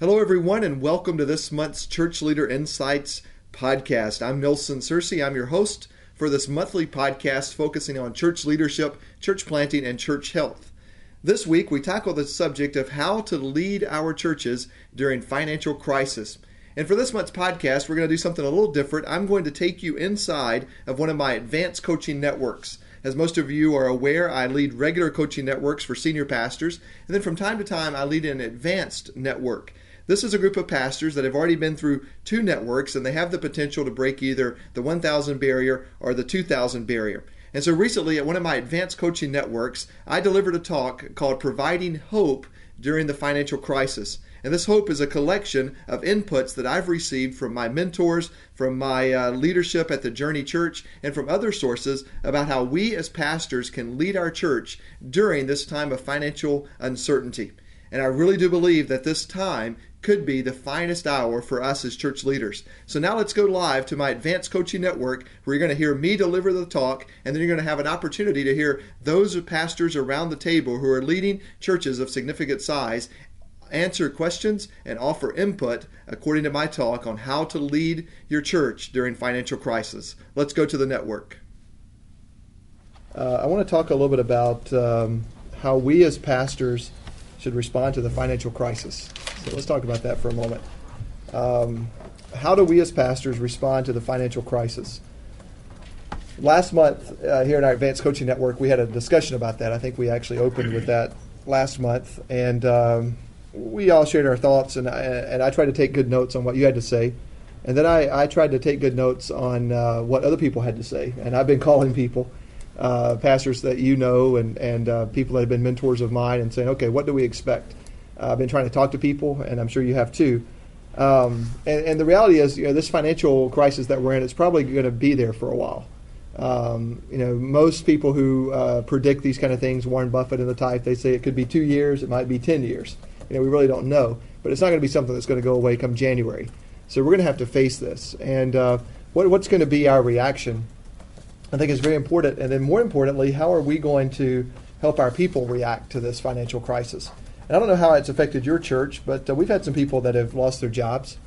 Hello, everyone, and welcome to this month's Church Leader Insights podcast. I'm Nelson Searcy. I'm your host for this monthly podcast focusing on church leadership, church planting, and church health. This week, we tackle the subject of how to lead our churches during financial crisis. And for this month's podcast, we're going to do something a little different. I'm going to take you inside of one of my advanced coaching networks. As most of you are aware, I lead regular coaching networks for senior pastors, and then from time to time, I lead an advanced network. This is a group of pastors that have already been through two networks, and they have the potential to break either the 1,000 barrier or the 2,000 barrier. And so recently, at one of my advanced coaching networks, I delivered a talk called Providing Hope During the Financial Crisis. And this hope is a collection of inputs that I've received from my mentors, from my leadership at the Journey Church, and from other sources about how we as pastors can lead our church during this time of financial uncertainty. And I really do believe that this time could be the finest hour for us as church leaders. So now let's go live to my Advanced Coaching Network, where you're going to hear me deliver the talk, and then you're going to have an opportunity to hear those pastors around the table who are leading churches of significant size answer questions and offer input according to my talk on how to lead your church during financial crisis. Let's go to the network. I want to talk a little bit about how we as pastors should respond to the financial crisis. So let's talk about that for a moment. How do we as pastors respond to the financial crisis? Last month, here in our Advanced Coaching Network, we had a discussion about that. I think we actually opened with that last month, and we all shared our thoughts, and I tried to take good notes on what you had to say. And then I tried to take good notes on what other people had to say. And I've been calling people, pastors that you know, and people that have been mentors of mine, and saying, okay, what do we expect? I've been trying to talk to people, and I'm sure you have too. And the reality is, this financial crisis that we're in, it's probably going to be there for a while. Most people who predict these kind of things, Warren Buffett and the type, they say it could be 2 years, it might be 10 years. We really don't know, but it's not going to be something that's going to go away come January. So we're going to have to face this. And what's going to be our reaction, I think, is very important. And then more importantly, how are we going to help our people react to this financial crisis? And I don't know how it's affected your church, but we've had some people that have lost their jobs.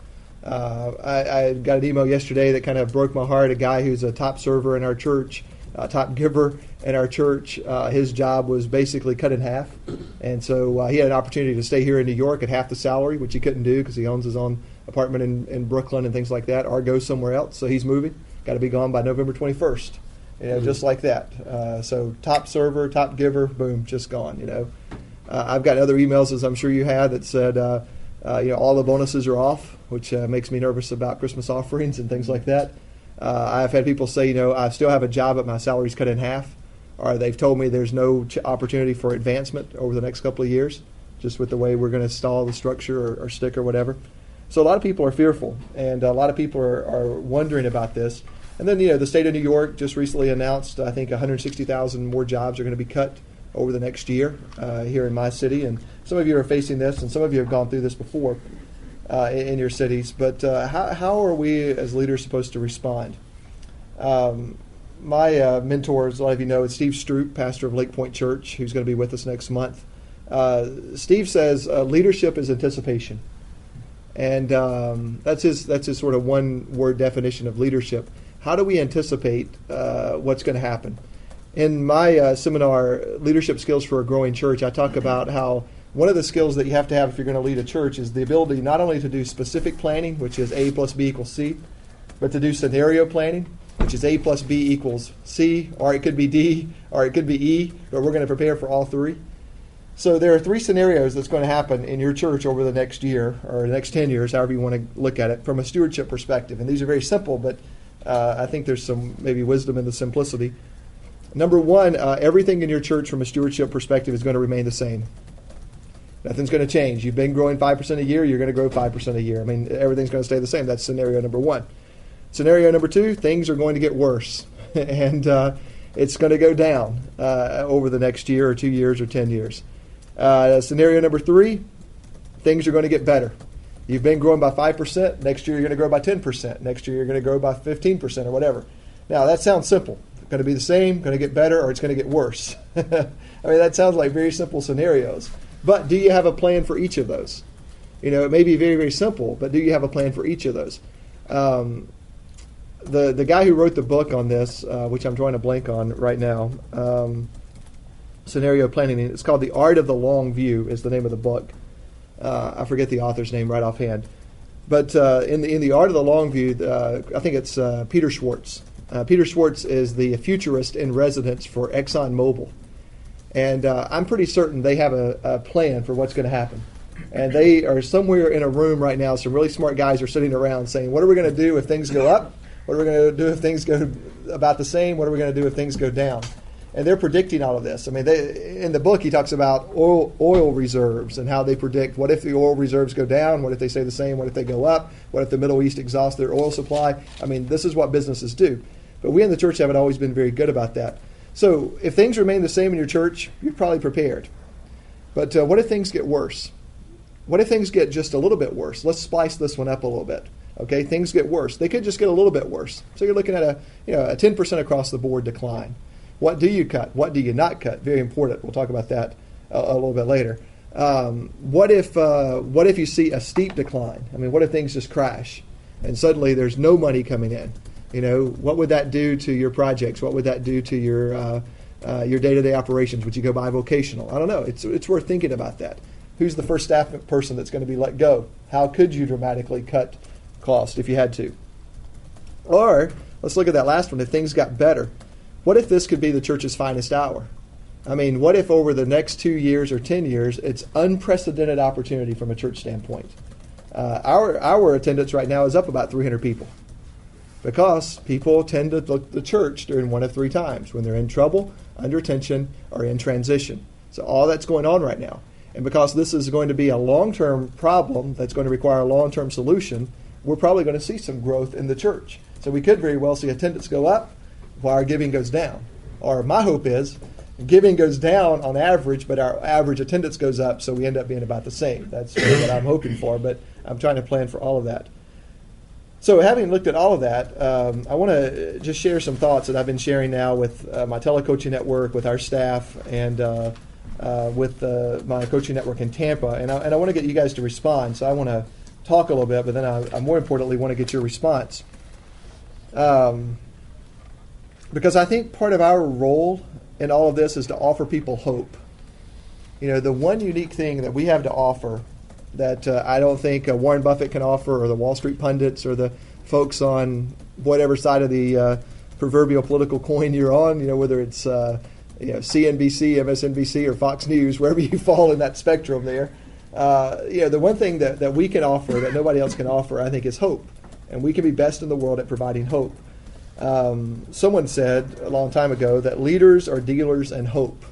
I got an email yesterday that kind of broke my heart. A guy who's a top server in our church, top giver in our church, his job was basically cut in half. And so he had an opportunity to stay here in New York at half the salary, which he couldn't do because he owns his own apartment in Brooklyn and things like that, or go somewhere else. So he's moving. Got to be gone by November 21st, just like that. So top server, top giver, boom, just gone, I've got other emails, as I'm sure you had, that said, all the bonuses are off, which makes me nervous about Christmas offerings and things like that. I've had people say, I still have a job, but my salary's cut in half. Or they've told me there's no opportunity for advancement over the next couple of years, just with the way we're going to install the structure or stick or whatever. So a lot of people are fearful, and a lot of people are wondering about this. And then, the state of New York just recently announced, I think, 160,000 more jobs are going to be cut over the next year here in my city. And some of you are facing this, and some of you have gone through this before in your cities. But how are we as leaders supposed to respond? My mentors, a lot of you know, is Steve Stroop, pastor of Lake Point Church, who's going to be with us next month. Steve says leadership is anticipation. And that's his sort of one-word definition of leadership. How do we anticipate what's going to happen? In my seminar, Leadership Skills for a Growing Church, I talk about how one of the skills that you have to have if you're going to lead a church is the ability not only to do specific planning, which is A plus B equals C, but to do scenario planning, which is A plus B equals C, or it could be D, or it could be E, but we're going to prepare for all three. So there are three scenarios that's going to happen in your church over the next year, or the next 10 years, however you want to look at it, from a stewardship perspective. And these are very simple, but I think there's some maybe wisdom in the simplicity. Number one, everything in your church from a stewardship perspective is going to remain the same. Nothing's going to change. You've been growing 5% a year, you're going to grow 5% a year. I mean, everything's going to stay the same. That's scenario number one. Scenario number two, things are going to get worse. And it's going to go down over the next year or 2 years or 10 years. Scenario number three, things are going to get better. You've been growing by 5%. Next year, you're going to grow by 10%. Next year, you're going to grow by 15% or whatever. Now, that sounds simple. Going to be the same, going to get better, or it's going to get worse. I mean, that sounds like very simple scenarios. But do you have a plan for each of those? It may be very, very simple, but do you have a plan for each of those? The guy who wrote the book on this, which I'm drawing a blank on right now, scenario planning, it's called The Art of the Long View is the name of the book. I forget the author's name right offhand. But in the Art of the Long View, I think it's Peter Schwartz. Peter Schwartz is the futurist in residence for ExxonMobil. And I'm pretty certain they have a plan for what's going to happen. And they are somewhere in a room right now. Some really smart guys are sitting around saying, what are we going to do if things go up? What are we going to do if things go about the same? What are we going to do if things go down? And they're predicting all of this. I mean, in the book, he talks about oil reserves and how they predict what if the oil reserves go down, what if they stay the same, what if they go up, what if the Middle East exhausts their oil supply. I mean, this is what businesses do. But we in the church haven't always been very good about that. So if things remain the same in your church, you're probably prepared. But what if things get worse? What if things get just a little bit worse? Let's spice this one up a little bit. Okay, things get worse. They could just get a little bit worse. So you're looking at a 10% across the board decline. What do you cut? What do you not cut? Very important. We'll talk about that a little bit later. What if you see a steep decline? I mean, what if things just crash and suddenly there's no money coming in? What would that do to your projects? What would that do to your day-to-day operations? Would you go bivocational? I don't know. It's worth thinking about that. Who's the first staff person that's going to be let go? How could you dramatically cut cost if you had to? Or let's look at that last one. If things got better, what if this could be the church's finest hour? I mean, what if over the next 2 years or 10 years, it's unprecedented opportunity from a church standpoint? Our attendance right now is up about 300 people because people tend to look at the church during one of three times: when they're in trouble, under tension, or in transition. So all that's going on right now. And because this is going to be a long-term problem that's going to require a long-term solution, we're probably going to see some growth in the church. So we could very well see attendance go up while our giving goes down. Or my hope is giving goes down on average, but our average attendance goes up, so we end up being about the same. That's what I'm hoping for, but I'm trying to plan for all of that. So having looked at all of that, I want to just share some thoughts that I've been sharing now with my telecoaching network, with our staff, and with my coaching network in Tampa. And I want to get you guys to respond. So I want to talk a little bit, but then I more importantly want to get your response. Because I think part of our role in all of this is to offer people hope. The one unique thing that we have to offer that I don't think Warren Buffett can offer, or the Wall Street pundits, or the folks on whatever side of the proverbial political coin you're on, whether it's CNBC, MSNBC, or Fox News, wherever you fall in that spectrum there. The one thing that we can offer that nobody else can offer, I think, is hope. And we can be best in the world at providing hope. Someone said a long time ago that leaders are dealers in hope.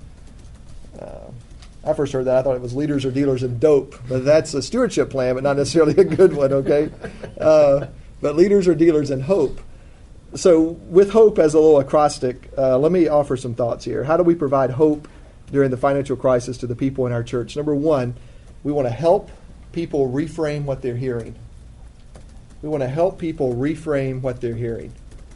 I first heard that. I thought it was leaders or dealers in dope. But that's a stewardship plan, but not necessarily a good one, okay? But leaders are dealers in hope. So with hope as a little acrostic, let me offer some thoughts here. How do we provide hope during the financial crisis to the people in our church? Number one, we want to help people reframe what they're hearing. We want to help people reframe what they're hearing.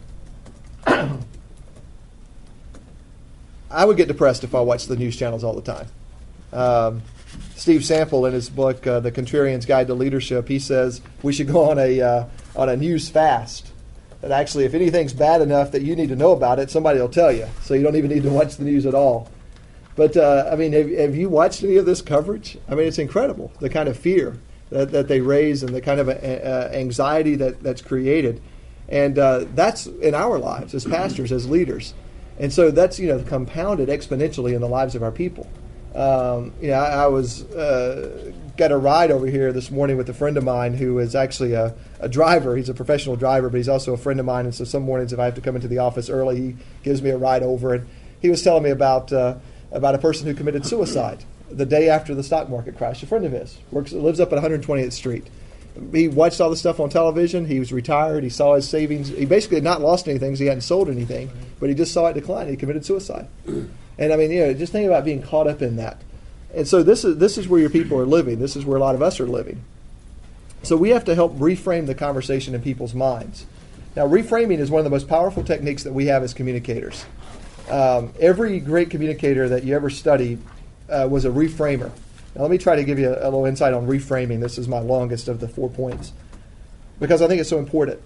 I would get depressed if I watched the news channels all the time. Steve Sample, in his book, The Contrarian's Guide to Leadership, he says we should go on a news fast. That actually, if anything's bad enough that you need to know about it, somebody will tell you. So you don't even need to watch the news at all. But, have you watched any of this coverage? I mean, it's incredible, the kind of fear that they raise and the kind of anxiety that's created. And that's in our lives as pastors, as leaders. And so that's, compounded exponentially in the lives of our people. I was got a ride over here this morning with a friend of mine who is actually a driver. He's a professional driver, but he's also a friend of mine. And so some mornings if I have to come into the office early, he gives me a ride over. And he was telling me about a person who committed suicide the day after the stock market crashed. A friend of his lives up at 120th Street. He watched all the stuff on television. He was retired. He saw his savings. He basically had not lost anything because he hadn't sold anything, but he just saw it decline. He committed suicide. And just think about being caught up in that. And so this is where your people are living. This is where a lot of us are living. So we have to help reframe the conversation in people's minds. Now, reframing is one of the most powerful techniques that we have as communicators. Every great communicator that you ever studied was a reframer. Now let me try to give you a little insight on reframing. This is my longest of the 4 points because I think it's so important.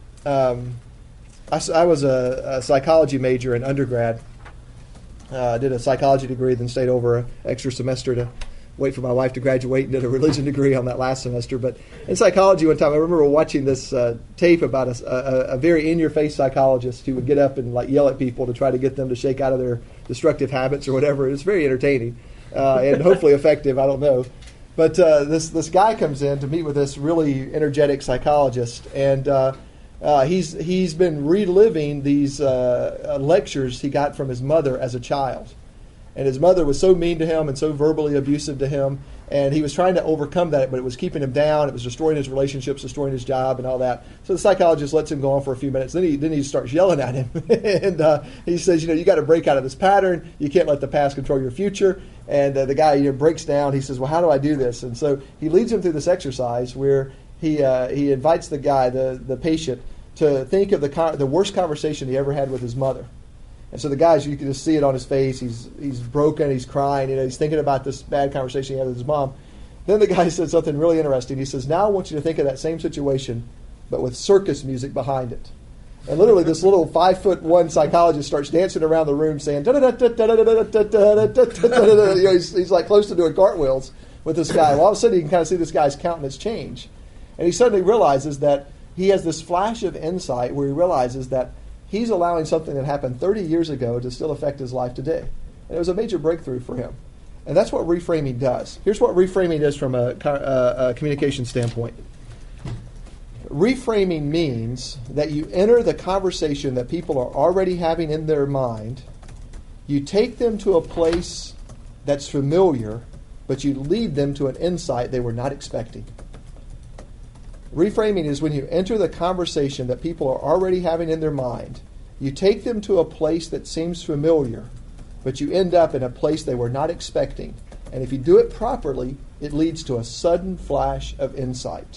I was a psychology major in undergrad. Did a psychology degree, then stayed over an extra semester to wait for my wife to graduate and did a religion degree on that last semester. But in psychology one time, I remember watching this tape about a very in-your-face psychologist who would get up and like yell at people to try to get them to shake out of their destructive habits or whatever. It was very entertaining and hopefully effective. I don't know. But this guy comes in to meet with this really energetic psychologist, and he's been reliving these lectures he got from his mother as a child. And his mother was so mean to him and so verbally abusive to him, and he was trying to overcome that, but it was keeping him down. It was destroying his relationships, destroying his job, and all that. So the psychologist lets him go on for a few minutes. Then he starts yelling at him, and he says, you got to break out of this pattern. You can't let the past control your future. And the guy breaks down. He says, well, how do I do this? And so he leads him through this exercise where he invites the guy, the patient, to think of the worst conversation he ever had with his mother. And so the guy, you can just see it on his face. He's broken. He's crying. He's thinking about this bad conversation he had with his mom. Then the guy said something really interesting. He says, now I want you to think of that same situation, but with circus music behind it. And literally this little 5'1" psychologist starts dancing around the room saying, he's like close to doing cartwheels with this guy. Well, all of a sudden you can kind of see this guy's countenance change. And he suddenly realizes that he has this flash of insight where he realizes that he's allowing something that happened 30 years ago to still affect his life today. And it was a major breakthrough for him. And that's what reframing does. Here's what reframing is from a communication standpoint. Reframing means that you enter the conversation that people are already having in their mind. You take them to a place that's familiar, but you lead them to an insight they were not expecting. Reframing is when you enter the conversation that people are already having in their mind. You take them to a place that seems familiar, but you end up in a place they were not expecting. And if you do it properly, it leads to a sudden flash of insight.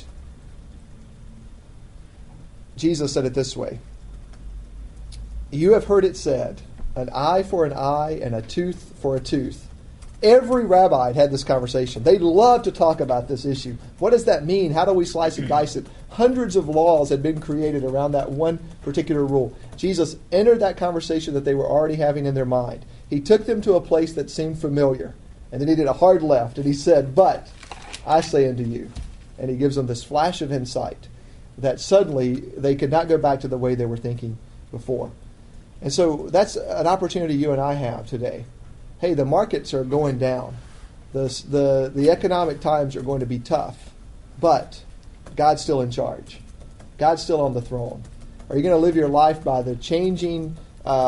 Jesus said it this way. You have heard it said, an eye for an eye and a tooth for a tooth. Every rabbi had this conversation. They loved to talk about this issue. What does that mean? How do we slice and dice it? Hundreds of laws had been created around that one particular rule. Jesus entered that conversation that they were already having in their mind. He took them to a place that seemed familiar. And then he did a hard left. And he said, but I say unto you. And he gives them this flash of insight that suddenly they could not go back to the way they were thinking before. And so that's an opportunity you and I have today. Hey, the markets are going down. The economic times are going to be tough. But God's still in charge. God's still on the throne. Are you going to live your life by the changing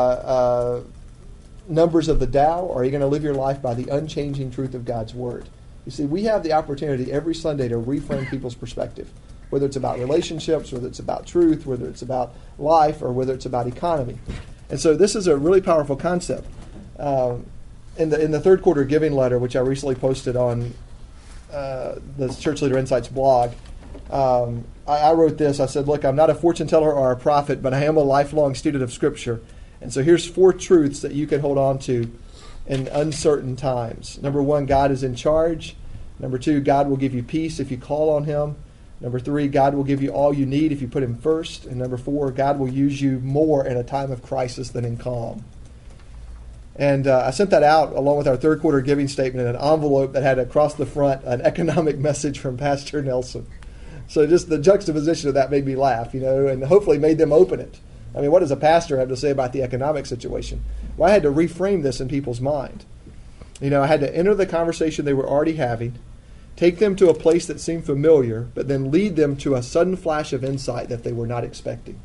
numbers of the Dow, or are you going to live your life by the unchanging truth of God's Word? You see, we have the opportunity every Sunday to reframe people's perspective, whether it's about relationships, whether it's about truth, whether it's about life, or whether it's about economy. And so this is a really powerful concept. In the third quarter giving letter, which I recently posted on the Church Leader Insights blog, I wrote this. I said, look, I'm not a fortune teller or a prophet, but I am a lifelong student of Scripture. And so here's 4 truths that you can hold on to in uncertain times. Number 1, God is in charge. Number 2, God will give you peace if you call on Him. Number 3, God will give you all you need if you put Him first. And number 4, God will use you more in a time of crisis than in calm. And I sent that out along with our third quarter giving statement in an envelope that had across the front an economic message from Pastor Nelson. So just the juxtaposition of that made me laugh, and hopefully made them open it. I mean, what does a pastor have to say about the economic situation? Well, I had to reframe this in people's mind. I had to enter the conversation they were already having, take them to a place that seemed familiar, but then lead them to a sudden flash of insight that they were not expecting.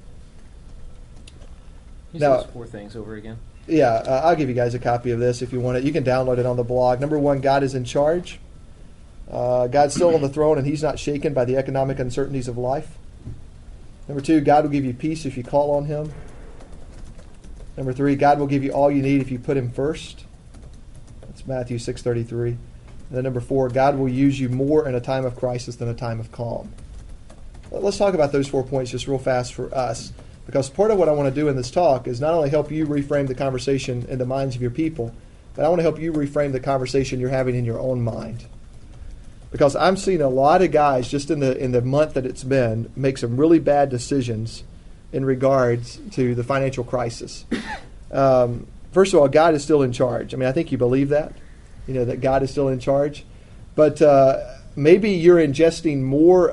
You say those 4 things over again? Yeah, I'll give you guys a copy of this if you want it. You can download it on the blog. Number 1, God is in charge. God's still on the throne, and He's not shaken by the economic uncertainties of life. Number 2, God will give you peace if you call on Him. Number 3, God will give you all you need if you put Him first. That's Matthew 6:33. And then number 4, God will use you more in a time of crisis than a time of calm. Let's talk about those 4 points just real fast for us. Because part of what I want to do in this talk is not only help you reframe the conversation in the minds of your people, but I want to help you reframe the conversation you're having in your own mind. because I'm seeing a lot of guys just in the month that it's been make some really bad decisions in regards to the financial crisis. First of all, God is still in charge. I mean, I think you believe that, that God is still in charge. But maybe you're ingesting more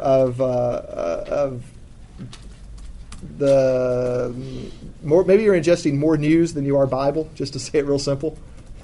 maybe you're ingesting more news than you are Bible, just to say it real simple.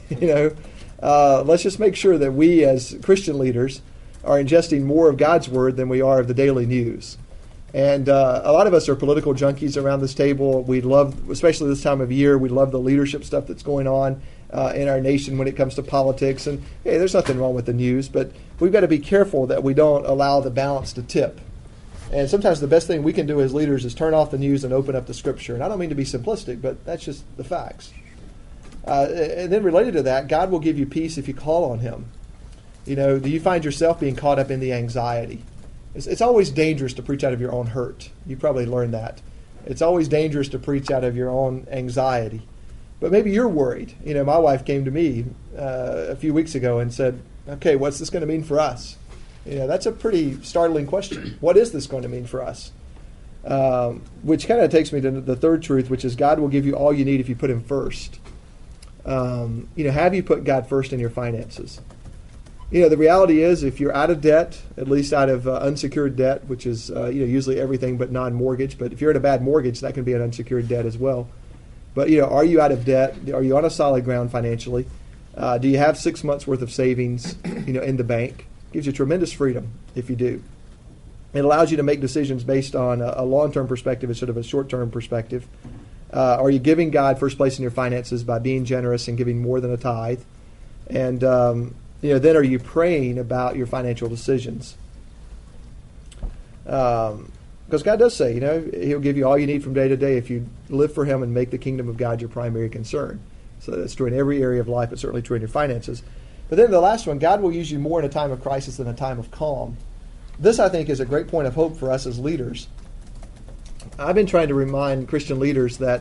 Let's just make sure that we as Christian leaders are ingesting more of God's Word than we are of the daily news. And a lot of us are political junkies around this table. We love, especially this time of year, we love the leadership stuff that's going on in our nation when it comes to politics. And hey, there's nothing wrong with the news, but we've got to be careful that we don't allow the balance to tip. And sometimes the best thing we can do as leaders is turn off the news and open up the Scripture. And I don't mean to be simplistic, but that's just the facts. And then related to that, God will give you peace if you call on Him. Do you find yourself being caught up in the anxiety? It's always dangerous to preach out of your own hurt. You probably learned that. It's always dangerous to preach out of your own anxiety. But maybe you're worried. My wife came to me a few weeks ago and said, okay, what's this going to mean for us? That's a pretty startling question. What is this going to mean for us? Which kind of takes me to the third truth, which is God will give you all you need if you put Him first. Have you put God first in your finances? The reality is, if you're out of debt, at least out of unsecured debt, which is usually everything but non-mortgage, but if you're in a bad mortgage, that can be an unsecured debt as well. But are you out of debt? Are you on a solid ground financially? Do you have 6 months worth of savings, in the bank? Gives you tremendous freedom if you do. It allows you to make decisions based on a long-term perspective instead of a short-term perspective. Are you giving God first place in your finances by being generous and giving more than a tithe? And then are you praying about your financial decisions? Because God does say, He'll give you all you need from day to day if you live for Him and make the kingdom of God your primary concern. So that's true in every area of life, but certainly true in your finances. But then the last one, God will use you more in a time of crisis than a time of calm. This, I think, is a great point of hope for us as leaders. I've been trying to remind Christian leaders that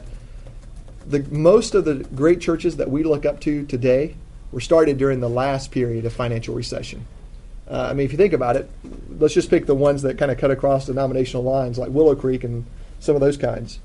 most of the great churches that we look up to today were started during the last period of financial recession. If you think about it, let's just pick the ones that kind of cut across denominational lines, like Willow Creek and some of those kinds.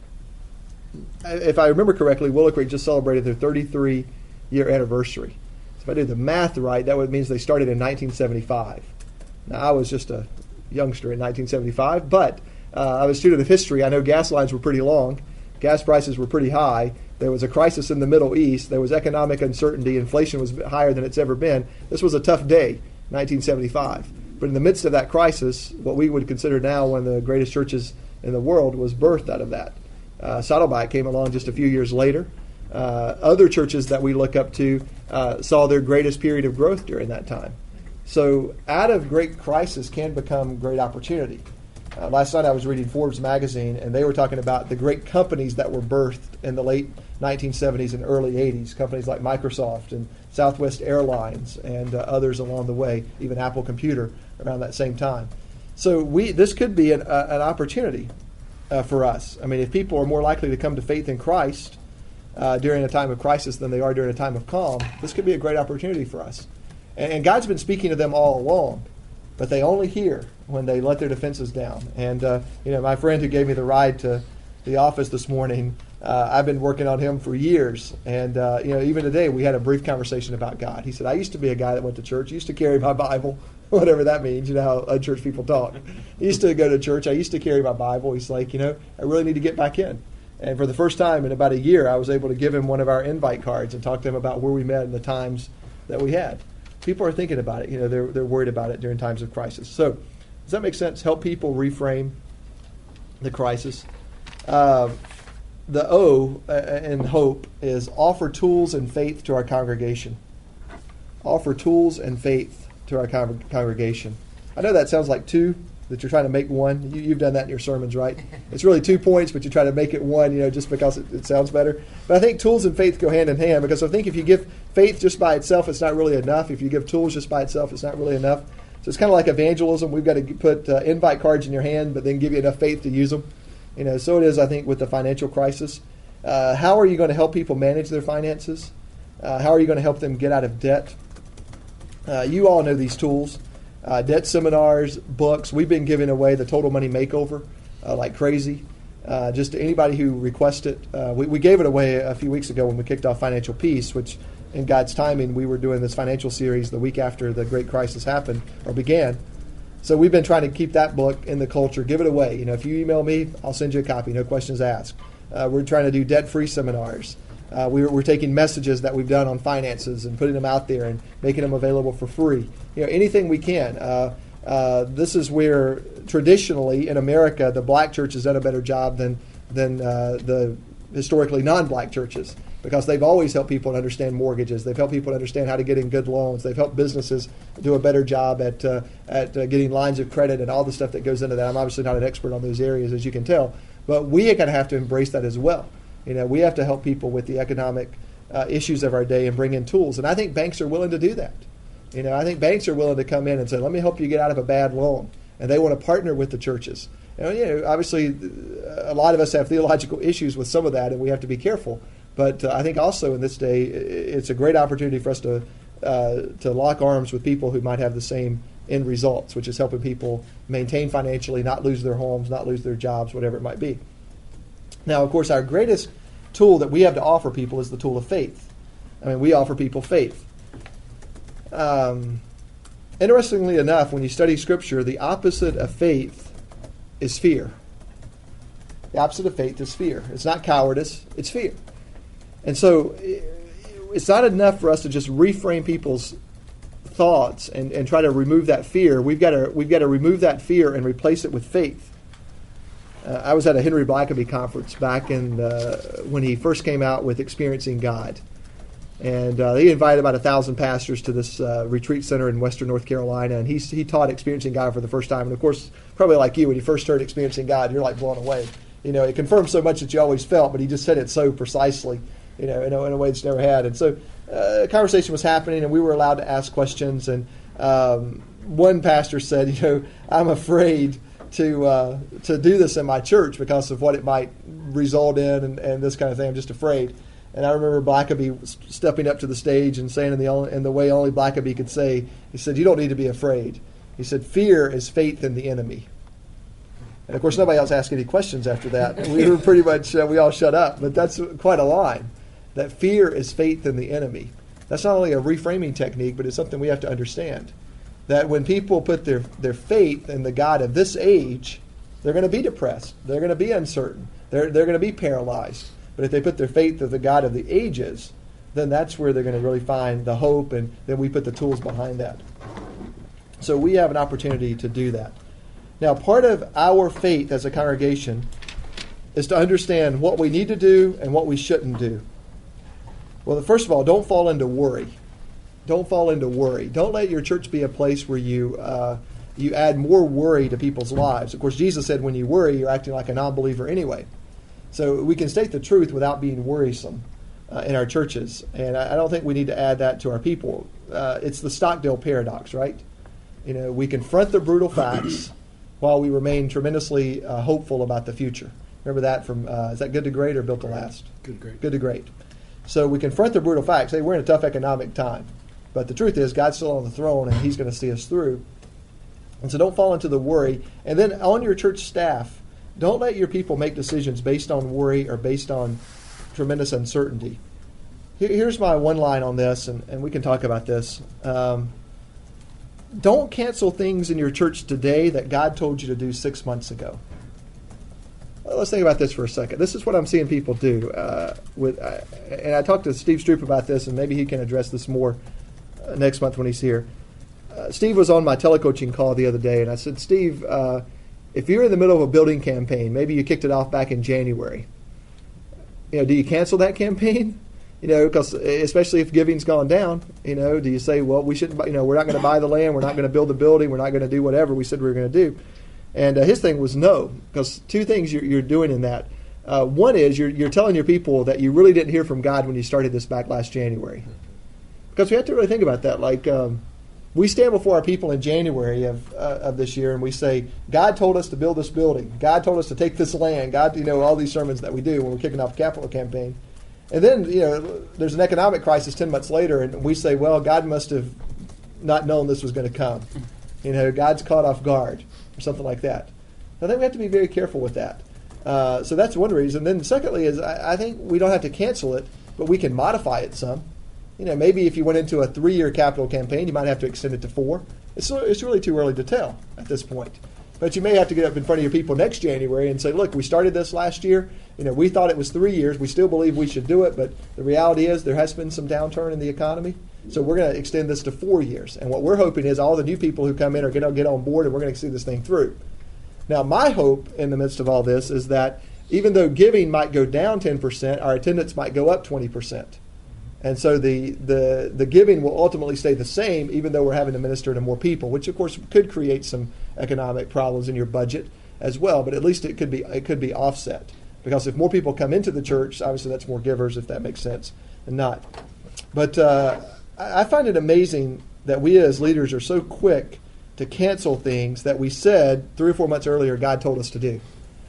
If I remember correctly, Willow Creek just celebrated their 33-year anniversary. So if I do the math right, that means they started in 1975. Now, I was just a youngster in 1975, but I was a student of history. I know gas lines were pretty long. Gas prices were pretty high. There was a crisis in the Middle East. There was economic uncertainty. Inflation was higher than it's ever been. This was a tough day, 1975. But in the midst of that crisis, what we would consider now one of the greatest churches in the world was birthed out of that. Saddleback came along just a few years later. Other churches that we look up to saw their greatest period of growth during that time. So out of great crisis can become great opportunity. Last night I was reading Forbes magazine, and they were talking about the great companies that were birthed in the late 1970s and early 80s, companies like Microsoft and Southwest Airlines and others along the way, even Apple Computer around that same time. So this could be an opportunity for us. If people are more likely to come to faith in Christ during a time of crisis than they are during a time of calm, this could be a great opportunity for us. And God's been speaking to them all along, but they only hear when they let their defenses down. And my friend who gave me the ride to the office this morning, I've been working on him for years. And even today we had a brief conversation about God. He said, I used to be a guy that went to church, used to carry my Bible, whatever that means. You know how unchurched people talk. I used to go to church. I used to carry my Bible. He's like, I really need to get back in. And for the first time in about a year, I was able to give him one of our invite cards and talk to him about where we met and the times that we had. People are thinking about it. They're worried about it during times of crisis. So does that make sense? Help people reframe the crisis. The O in hope is offer tools and faith to our congregation. Offer tools and faith to our congregation. I know that sounds like two, that you're trying to make one. You've done that in your sermons, right? It's really 2 points, but you try to make it one, just because it sounds better. But I think tools and faith go hand in hand, because I think if you give faith just by itself, it's not really enough. If you give tools just by itself, it's not really enough. So it's kind of like evangelism. We've got to put invite cards in your hand, but then give you enough faith to use them. So it is, I think, with the financial crisis. How are you going to help people manage their finances? How are you going to help them get out of debt? You all know these tools. debt seminars, books. We've been giving away the Total Money Makeover like crazy. Just to anybody who requested it. We gave it away a few weeks ago when we kicked off Financial Peace, which in God's timing, we were doing this financial series the week after the great crisis happened or began. So we've been trying to keep that book in the culture, give it away. If you email me, I'll send you a copy, no questions asked. We're trying to do debt-free seminars. We're taking messages that we've done on finances and putting them out there and making them available for free. Anything we can. This is where traditionally in America the black church has done a better job than the historically non-black churches, because they've always helped people understand mortgages. They've helped people understand how to get in good loans. They've helped businesses do a better job at getting lines of credit and all the stuff that goes into that. I'm obviously not an expert on those areas, as you can tell, but we are going to have to embrace that as well. We have to help people with the economic issues of our day and bring in tools, and I think banks are willing to do that. I think banks are willing to come in and say, let me help you get out of a bad loan. And they want to partner with the churches. Obviously, a lot of us have theological issues with some of that, and we have to be careful. But I think also in this day, it's a great opportunity for us to lock arms with people who might have the same end results, which is helping people maintain financially, not lose their homes, not lose their jobs, whatever it might be. Now, of course, our greatest tool that we have to offer people is the tool of faith. We offer people faith. Interestingly enough, when you study Scripture, the opposite of faith is fear. The opposite of faith is fear. It's not cowardice, it's fear. And so it's not enough for us to just reframe people's thoughts and try to remove that fear. We've got to remove that fear and replace it with faith. I was at a Henry Blackaby conference back in when he first came out with Experiencing God. And he invited about 1,000 pastors to this retreat center in western North Carolina, and he taught Experiencing God for the first time. And of course, probably like you, when you first heard Experiencing God, you're like blown away. It confirms so much that you always felt, but he just said it so precisely, in a way that's never had. And so a conversation was happening, and we were allowed to ask questions. And one pastor said, I'm afraid to do this in my church because of what it might result in and this kind of thing. I'm just afraid. And I remember Blackaby stepping up to the stage and saying in the way only Blackaby could say, he said, you don't need to be afraid. He said, fear is faith in the enemy. And of course, nobody else asked any questions after that. We were pretty much, we all shut up. But that's quite a line, that fear is faith in the enemy. That's not only a reframing technique, but it's something we have to understand. That when people put their faith in the God of this age, they're going to be depressed. They're going to be uncertain. They're going to be paralyzed. But if they put their faith in the God of the ages, then that's where they're going to really find the hope, and then we put the tools behind that. So we have an opportunity to do that. Now, part of our faith as a congregation is to understand what we need to do and what we shouldn't do. Well, first of all, don't fall into worry. Don't fall into worry. Don't let your church be a place where you add more worry to people's lives. Of course, Jesus said when you worry, you're acting like a non-believer anyway. So we can state the truth without being worrisome in our churches. And I don't think we need to add that to our people. It's the Stockdale paradox, right? We confront the brutal facts while we remain tremendously hopeful about the future. Remember that from, is that Good to Great or Built to Last? Good to Great. Good to Great. So we confront the brutal facts. Hey, we're in a tough economic time. But the truth is, God's still on the throne, and He's going to see us through. And so don't fall into the worry. And then on your church staff, don't let your people make decisions based on worry or based on tremendous uncertainty. Here's my one line on this, and we can talk about this. Don't cancel things in your church today that God told you to do 6 months ago. Let's think about this for a second. This is what I'm seeing people do. And I talked to Steve Stroop about this, and maybe he can address this more next month when he's here. Steve was on my telecoaching call the other day, and I said, Steve, if you're in the middle of a building campaign, maybe you kicked it off back in January, do you cancel that campaign? Because especially if giving's gone down, do you say, well, we shouldn't, we're not going to buy the land, we're not going to build the building, we're not going to do whatever we said we were going to do. And his thing was no, because two things you're doing in that. One is you're telling your people that you really didn't hear from God when you started this back last January. Because we have to really think about that. Like, we stand before our people in January of this year, and we say, God told us to build this building. God told us to take this land. God, all these sermons that we do when we're kicking off a capital campaign. And then, there's an economic crisis 10 months later, and we say, well, God must have not known this was going to come. God's caught off guard or something like that. I think we have to be very careful with that. So that's one reason. Then secondly is I think we don't have to cancel it, but we can modify it some. Maybe if you went into a 3-year capital campaign, you might have to extend it to 4. It's really too early to tell at this point. But you may have to get up in front of your people next January and say, look, we started this last year. We thought it was 3 years. We still believe we should do it, but the reality is there has been some downturn in the economy. So we're going to extend this to 4 years. And what we're hoping is all the new people who come in are going to get on board, and we're going to see this thing through. Now, my hope in the midst of all this is that even though giving might go down 10%, our attendance might go up 20%. And so the giving will ultimately stay the same, even though we're having to minister to more people, which of course could create some economic problems in your budget as well. But at least it could be offset, because if more people come into the church, obviously that's more givers, if that makes sense, and not. But I find it amazing that we as leaders are so quick to cancel things that we said 3 or 4 months earlier God told us to do.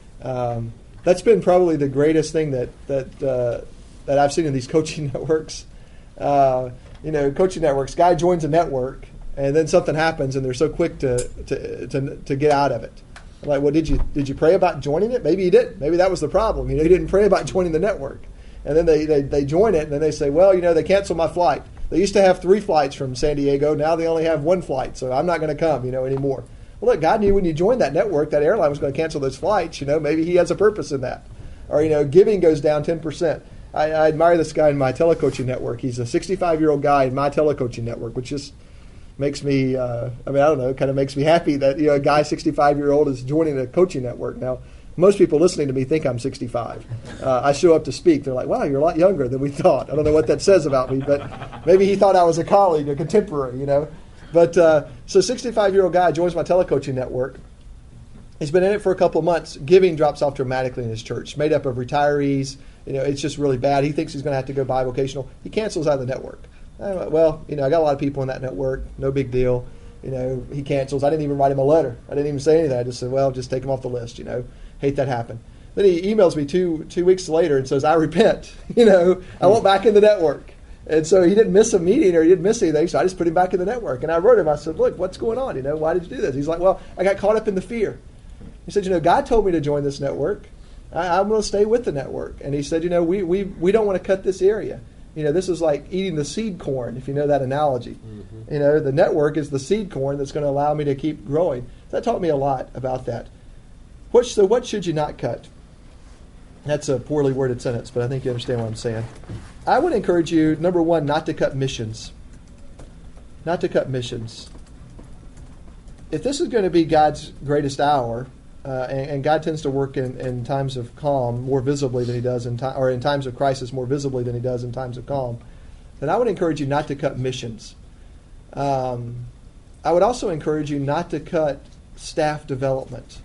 That's been probably the greatest thing that I've seen in these coaching networks. Coaching networks, guy joins a network, and then something happens, and they're so quick to get out of it. I'm like, well, did you pray about joining it? Maybe you didn't. Maybe that was the problem. You didn't pray about joining the network. And then they join it, and then they say, well, they canceled my flight. They used to have 3 flights from San Diego. Now they only have 1 flight, so I'm not going to come, anymore. Well, look, God knew when you joined that network, that airline was going to cancel those flights. Maybe He has a purpose in that. Or, giving goes down 10%. I admire this guy in my telecoaching network. He's a 65-year-old guy in my telecoaching network, which just makes me, kind of makes me happy that a guy 65-year-old is joining a coaching network. Now, most people listening to me think I'm 65. I show up to speak. They're like, wow, you're a lot younger than we thought. I don't know what that says about me, but maybe he thought I was a colleague, a contemporary, But so 65-year-old guy joins my telecoaching network. He's been in it for a couple of months. Giving drops off dramatically in his church. It's made up of retirees. It's just really bad. He thinks he's going to have to go bivocational. He cancels out of the network. I got a lot of people in that network. No big deal. He cancels. I didn't even write him a letter. I didn't even say anything. I just said, well, just take him off the list. Hate that happened. Then he emails me two weeks later and says, I repent. I went back in the network. And so he didn't miss a meeting or he didn't miss anything, so I just put him back in the network. And I wrote him. I said, look, what's going on? Why did you do this? He's like, well, I got caught up in the fear. He said, God told me to join this network. I'm going to stay with the network. And he said, we don't want to cut this area. This is like eating the seed corn, if you know that analogy. Mm-hmm. The network is the seed corn that's going to allow me to keep growing. That taught me a lot about that. So what should you not cut? That's a poorly worded sentence, but I think you understand what I'm saying. I would encourage you, number one, not to cut missions. Not to cut missions. If this is going to be God's greatest hour, and God tends to work in times of calm more visibly than He does in times of crisis more visibly than He does in times of calm, then I would encourage you not to cut missions. I would also encourage you not to cut staff development.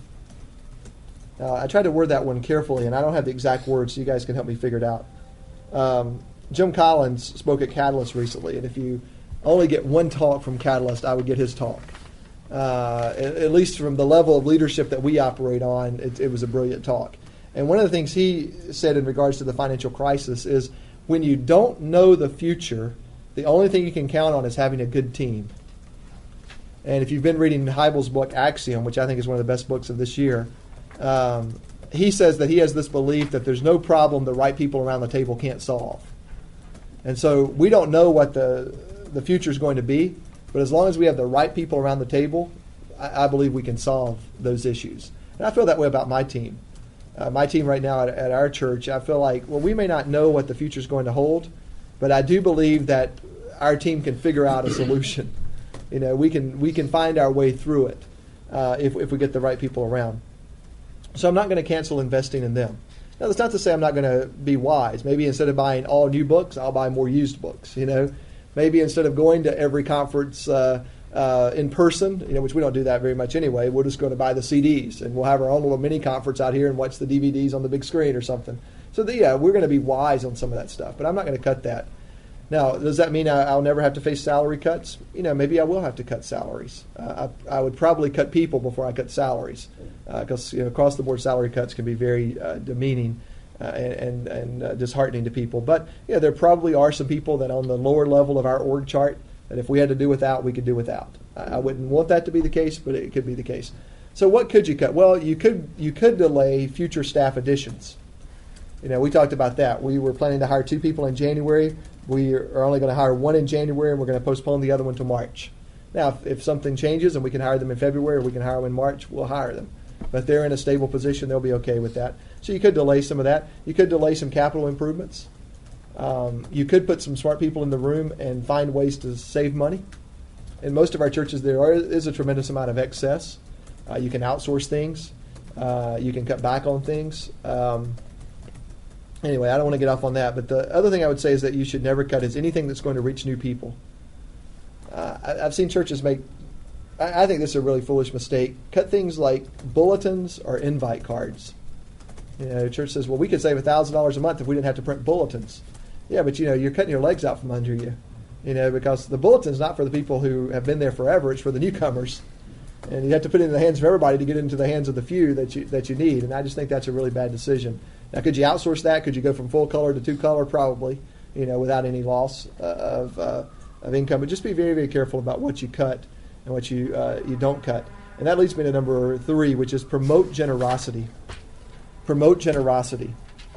I tried to word that one carefully, and I don't have the exact words, so you guys can help me figure it out. Jim Collins spoke at Catalyst recently, and if you only get one talk from Catalyst, I would get his talk. At least from the level of leadership that we operate on, it was a brilliant talk. And one of the things he said in regards to the financial crisis is when you don't know the future, the only thing you can count on is having a good team. And if you've been reading Hybel's book, Axiom, which I think is one of the best books of this year, he says that he has this belief that there's no problem the right people around the table can't solve. And so we don't know what the future is going to be, but as long as we have the right people around the table, I believe we can solve those issues. And I feel that way about my team. My team right now at our church, I feel like, well, we may not know what the future is going to hold, but I do believe that our team can figure out a solution. We can find our way through it if we get the right people around. So I'm not going to cancel investing in them. Now, that's not to say I'm not going to be wise. Maybe instead of buying all new books, I'll buy more used books. Maybe instead of going to every conference in person, which we don't do that very much anyway, we're just going to buy the CDs and we'll have our own little mini conference out here and watch the DVDs on the big screen or something. So we're going to be wise on some of that stuff, but I'm not going to cut that. Now, does that mean I'll never have to face salary cuts? Maybe I will have to cut salaries. I would probably cut people before I cut salaries, because across the board salary cuts can be very demeaning and disheartening to people. But there probably are some people that on the lower level of our org chart That if we had to do without, we could do without. I wouldn't want that to be the case, but it could be the case. So what could you cut? Well, you could delay future staff additions. We talked about that. We were planning to hire 2 people in January. We are only going to hire 1 in January, and we're going to postpone the other one to March. Now, if something changes and we can hire them in February or we can hire them in March, we'll hire them. But if they're in a stable position, they'll be okay with that. So you could delay some of that. You could delay some capital improvements. You could put some smart people in the room and find ways to save money. In most of our churches, there is a tremendous amount of excess. You can outsource things. You can cut back on things. Anyway, I don't want to get off on that. But the other thing I would say is that you should never cut is anything that's going to reach new people. I've seen churches make, I think this is a really foolish mistake, cut things like bulletins or invite cards. The church says, well, we could save $1,000 a month if we didn't have to print bulletins. Yeah, but you're cutting your legs out from under you. Because the bulletin's not for the people who have been there forever, it's for the newcomers. And you have to put it in the hands of everybody to get into the hands of the few that you need. And I just think that's a really bad decision. Now, could you outsource that? Could you go from full color to 2-color? Probably, without any loss of income. But just be very, very careful about what you cut and what you don't cut. And that leads me to number 3, which is promote generosity. Promote generosity.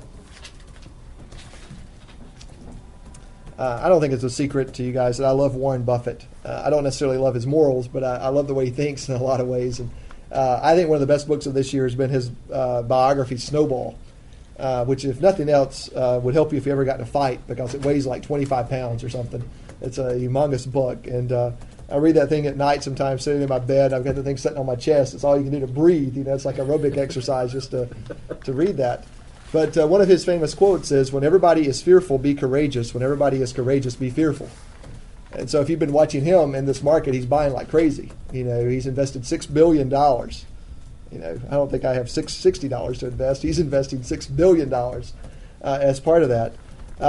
I don't think it's a secret to you guys that I love Warren Buffett. I don't necessarily love his morals, but I love the way he thinks in a lot of ways. And I think one of the best books of this year has been his biography, Snowball, which, if nothing else, would help you if you ever got in a fight, because it weighs like 25 pounds or something. It's a humongous book. And I read that thing at night sometimes, sitting in my bed. I've got the thing sitting on my chest. It's all you can do to breathe. It's like aerobic exercise just to read that. But one of his famous quotes is, when everybody is fearful, be courageous. When everybody is courageous, be fearful. And so if you've been watching him in this market, he's buying like crazy. He's invested $6 billion. I don't think I have $60 to invest. He's investing $6 billion as part of that.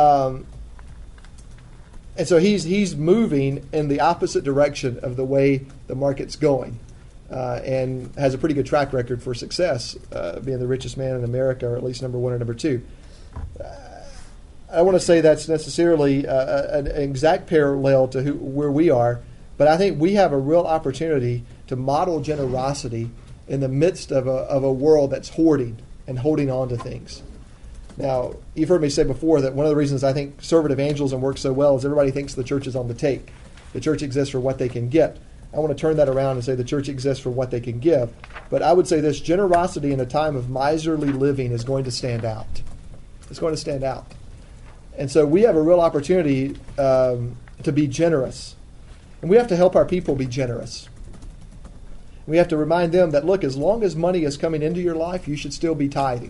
And so he's moving in the opposite direction of the way the market's going. And has a pretty good track record for success, being the richest man in America, or at least number 1 or number 2. I don't want to say that's necessarily an exact parallel to where we are, but I think we have a real opportunity to model generosity in the midst of a world that's hoarding and holding on to things. Now, you've heard me say before that one of the reasons I think conservative evangelism works so well is everybody thinks the church is on the take. The church exists for what they can get. I want to turn that around and say the church exists for what they can give. But I would say this: generosity in a time of miserly living is going to stand out. It's going to stand out. And so we have a real opportunity to be generous. And we have to help our people be generous. We have to remind them that, look, as long as money is coming into your life, you should still be tithing.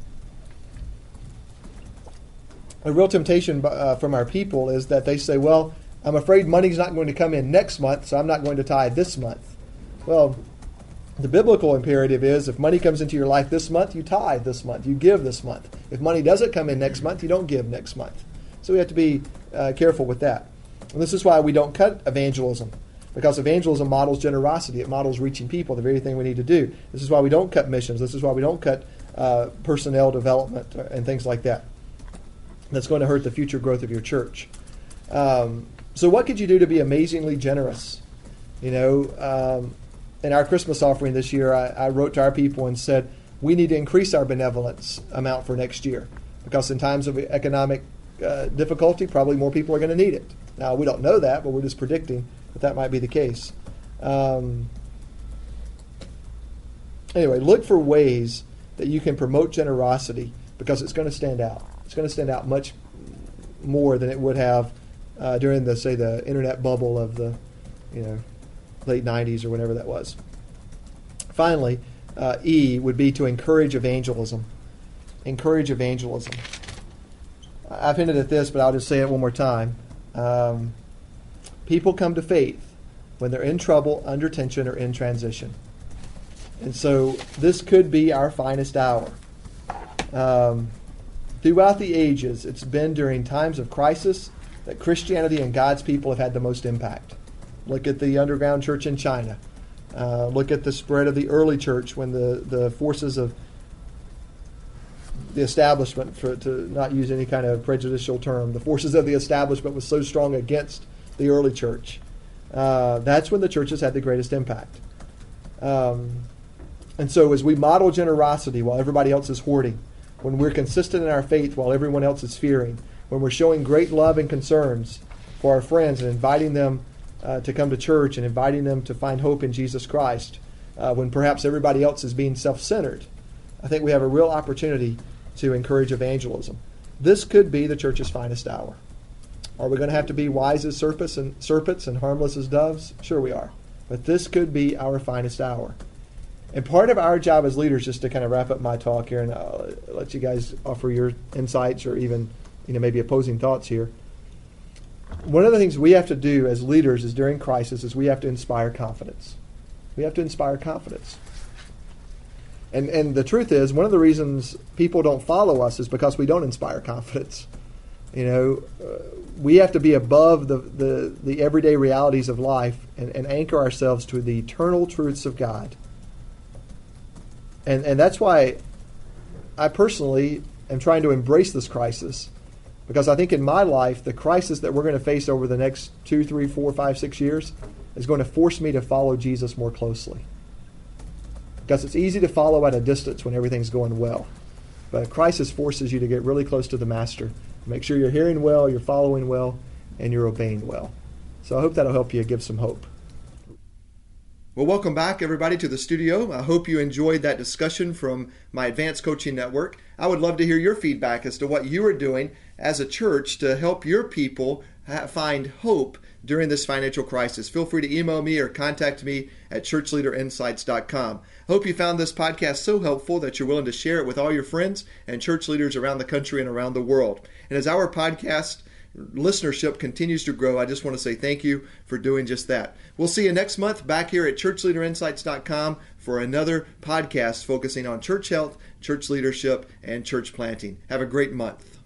A real temptation from our people is that they say, well, I'm afraid money's not going to come in next month, so I'm not going to tithe this month. Well, the biblical imperative is, if money comes into your life this month, you tithe this month, you give this month. If money doesn't come in next month, you don't give next month. So we have to be careful with that. And this is why we don't cut evangelism, because evangelism models generosity. It models reaching people, the very thing we need to do. This is why we don't cut missions. This is why we don't cut personnel development and things like that. That's going to hurt the future growth of your church. So what could you do to be amazingly generous? In our Christmas offering this year, I wrote to our people and said, we need to increase our benevolence amount for next year, because in times of economic difficulty, probably more people are going to need it. Now, we don't know that, but we're just predicting that might be the case. Anyway, look for ways that you can promote generosity, because it's going to stand out. It's going to stand out much more than it would have during the internet bubble of the late 90s or whenever that was. Finally, E would be to encourage evangelism. Encourage evangelism. I've hinted at this, but I'll just say it one more time. People come to faith when they're in trouble, under tension, or in transition. And so this could be our finest hour. Throughout the ages, it's been during times of crisis that Christianity and God's people have had the most impact. Look at the underground church in China. Look at the spread of the early church when the forces of the establishment, to not use any kind of prejudicial term, the forces of the establishment was so strong against the early church. That's when the churches had the greatest impact. And so as we model generosity while everybody else is hoarding, when we're consistent in our faith while everyone else is fearing, when we're showing great love and concerns for our friends and inviting them to come to church and inviting them to find hope in Jesus Christ, when perhaps everybody else is being self-centered, I think we have a real opportunity to encourage evangelism. This could be the church's finest hour. Are we going to have to be wise as serpents and harmless as doves? Sure we are. But this could be our finest hour. And part of our job as leaders, just to kind of wrap up my talk here, and I'll let you guys offer your insights or even maybe opposing thoughts here. One of the things we have to do as leaders is during crisis is we have to inspire confidence. We have to inspire confidence. And the truth is, one of the reasons people don't follow us is because we don't inspire confidence. We have to be above the everyday realities of life and anchor ourselves to the eternal truths of God. And that's why I personally am trying to embrace this crisis, because I think in my life, the crisis that we're going to face over the next 2, 3, 4, 5, 6 years is going to force me to follow Jesus more closely. Because it's easy to follow at a distance when everything's going well. But a crisis forces you to get really close to the Master. Make sure you're hearing well, you're following well, and you're obeying well. So I hope that'll help you give some hope. Well, welcome back, everybody, to the studio. I hope you enjoyed that discussion from my Advanced Coaching Network. I would love to hear your feedback as to what you are doing as a church to help your people find hope during this financial crisis. Feel free to email me or contact me at churchleaderinsights.com. I hope you found this podcast so helpful that you're willing to share it with all your friends and church leaders around the country and around the world. And as our podcast listenership continues to grow, I just want to say thank you for doing just that. We'll see you next month back here at churchleaderinsights.com for another podcast focusing on church health, church leadership, and church planting. Have a great month.